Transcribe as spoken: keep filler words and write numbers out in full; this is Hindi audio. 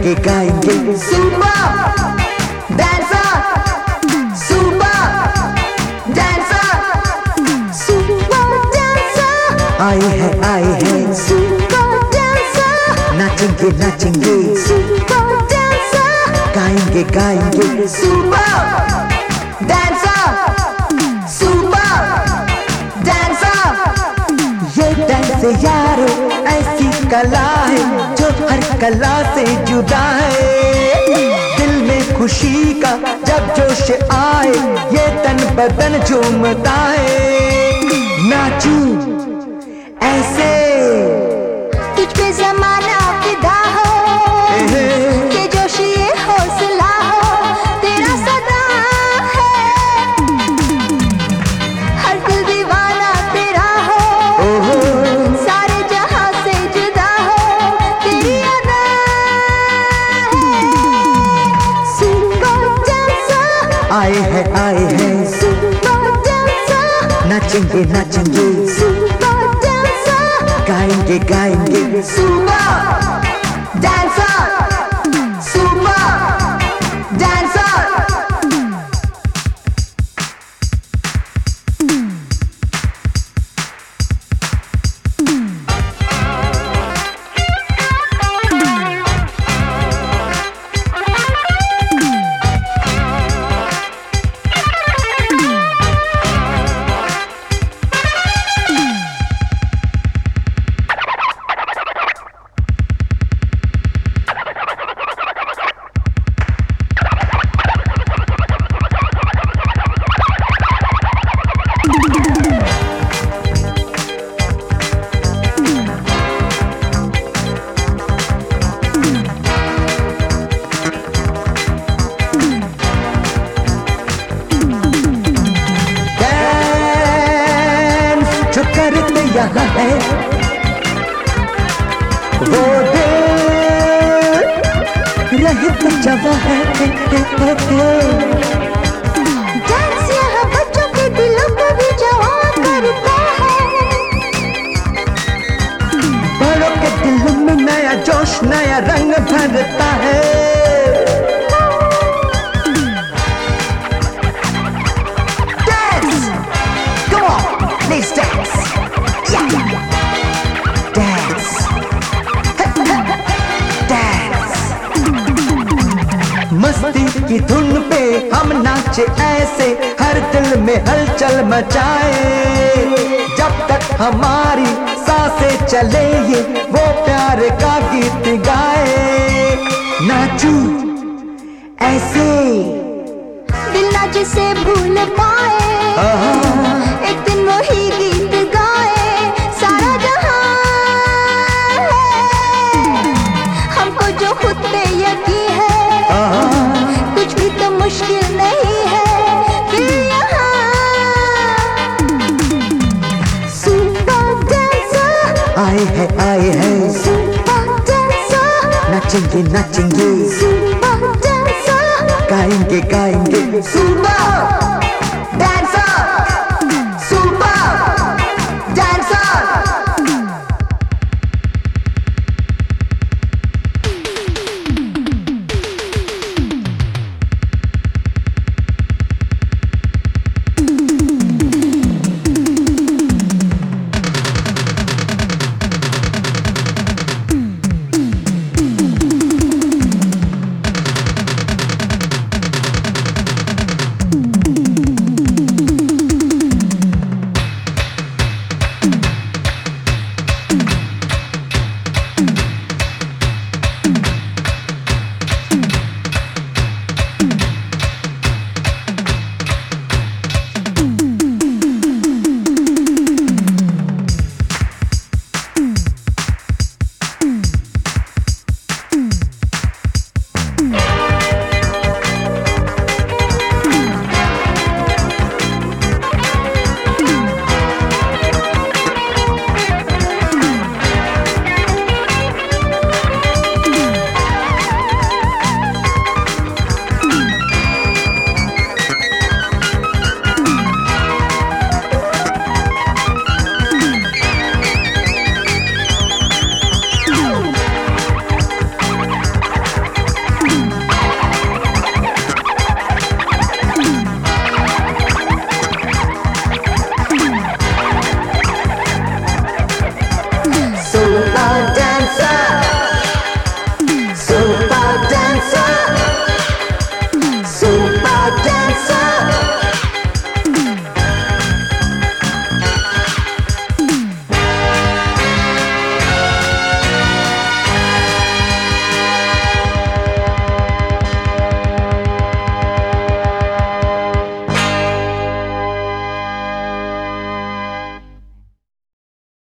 गाएंगे गाएंगे super dancer, super dancer, super dancer आए हैं आए हैं सुपर डांसर, नाचेंगे नाचेंगे सुपर डांसर, गाएंगे गाएंगे सुपर डांसर, सुपर डांसर। ये डांस यारो ऐसी कला है जो हर कला से जुदा है। दिल में खुशी का जब जोश आए ये तन बदन झूमता है। नाचू ऐसे तुझ पे जमाना फिदा हो, ये जोश ये हौसला हो तेरा सदा है। हर दिल दीवाना तेरा हो, सारे जहां से जुदा हो तेरी अदा है। सुपर डांसर आए हैं आए हैं सुपर डांसर, नाचेंगे नाचेंगे सुपर डांसर, गाएंगे गाएंगे सुपर डांसर, सुपर डांसर। जो करते यहाँ है वो दिल रहित जवा है। डांस यहाँ बच्चों के दिलों को भी जवान करता है। बड़ों के दिल में नया जोश नया रंग भरता है। Dance, come on, let's dance, yeah, dance, dance। मस्ती की धुन पे हम नाचे ऐसे हर दिल में हलचल मचाए। जब तक हमारी सांसें चले ये वो प्यार का गीत गाए। नाचू ऐसे दिल ना जिसे भूल पाए, एक दिन वही गीत गाए। सारा जहां है हमको जो खुद पे यकीन है, कुछ भी तो मुश्किल नहीं है फिर यहाँ। सुपर डांसर आए हैं आए हैं सुपर डांसर, नाचेंगे नाचेंगे सुपर डांसर, गाएंगे गाएंगे सुपर